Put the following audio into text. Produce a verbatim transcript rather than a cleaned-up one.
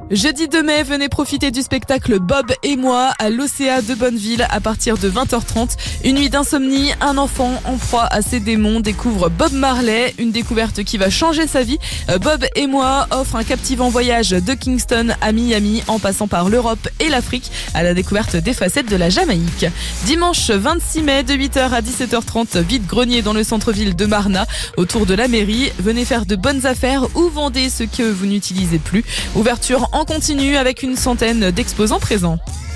Jeudi deux mai, venez profiter du spectacle Bob et moi à l'O C A de Bonneville à partir de vingt heures trente. Une nuit d'insomnie, un enfant en proie à ses démons découvre Bob Marley, une découverte qui va changer sa vie. Bob et moi offre un captivant voyage de Kingston à Miami en passant par l'Europe et l'Afrique à la découverte des facettes de la Jamaïque. Dimanche vingt-six mai de huit heures à dix-sept heures trente, vide-grenier dans le centre-ville de Marna autour de la mairie. Venez faire de bonnes affaires ou vendez ce que vous n'utilisez plus. Ouverture en continu avec une centaine d'exposants présents.